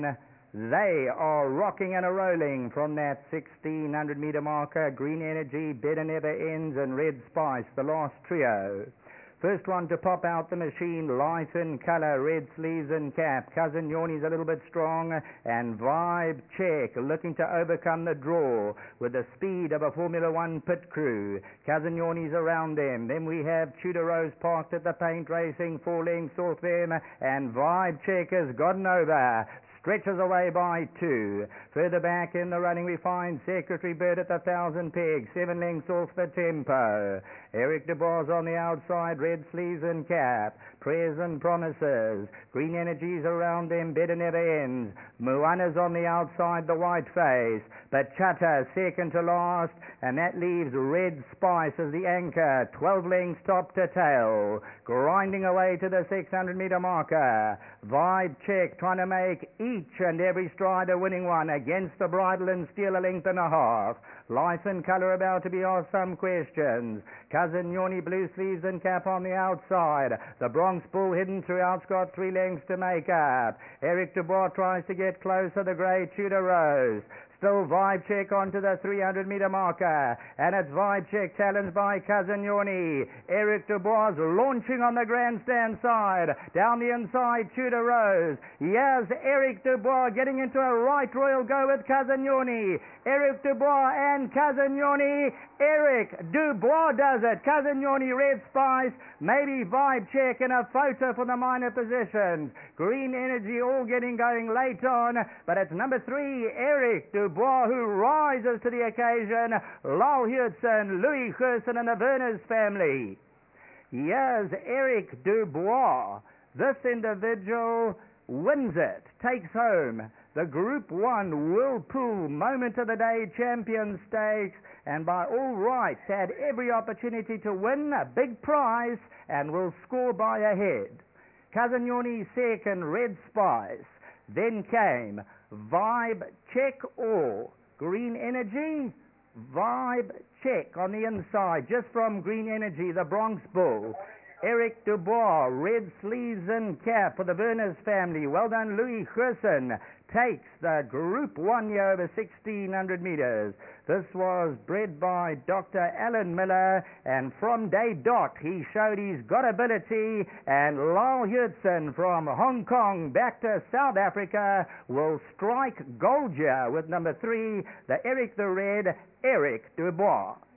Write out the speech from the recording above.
They are rocking and a-rolling from that 1600-meter marker. Green Energy, Better Never Ends, and Red Spice, the last trio. First one to pop out the machine, Life in Color, Red Sleeves and Cap. Cousin Yornie's a little bit strong, and Vibe Check looking to overcome the draw with the speed of a Formula One pit crew. Cousin Yornie's around them. Then we have Tudor Rose parked at the paint racing, 4 lengths off them, and Vibe Check has gotten over. Stretches away by 2. Further back in the running we find Secretary Bird at the 1,000 pegs, 7 lengths off the tempo. Eric Dubois on the outside, Red Sleeves and Cap. Prayers and Promises. Green Energy's around them, Better Never Ends. Moana's on the outside, the white face. Bachata second to last, and that leaves Red Spice as the anchor, 12 lengths top to tail. Grinding away to the 600-meter marker. Vibe Check trying to make each and every strider winning one against the bridle and steal a length and a half. Life in Color about to be asked some questions. Cousin Yornie, Blue Sleeves and Cap on the outside. The Bronx Bull hidden throughout's got 3 lengths to make up. Eric Dubois tries to get closer, the grey Tudor Rose. Still Vibe Check onto the 300-meter marker, and it's Vibe Check challenged by Cousin Yornie. Eric Dubois launching on the grandstand side. Down the inside, Tudor Rose. Here's Eric Dubois getting into a right royal go with Cousin Yornie. Eric Dubois and Cousin Yornie. Eric Dubois does it. Cousin Yornie, Red Spice, maybe Vibe Check in a photo for the minor positions. Green Energy all getting going late on, but it's number 3, Eric Dubois, who rises to the occasion. Lyle Hudson, Louis Gerson and the Werners family. Here's Eric Dubois. This individual wins it, takes home the Group 1 Whirlpool Moment of the Day Champion Stakes, and by all rights had every opportunity to win a big prize and will score by a head. Cousin Yornie second, Red Spice. Then came Vibe Check or Green Energy. Vibe Check on the inside, just from Green Energy, the Bronx Bull. Eric Dubois, Red Sleeves and Cap for the Werners family. Well done, Louis Gerson. Takes the Group 1 year over 1,600 meters. This was bred by Dr. Alan Miller, and from day dot he showed he's got ability, and Lyle Hudson from Hong Kong back to South Africa will strike gold here with number 3, the Eric the Red, Eric Dubois.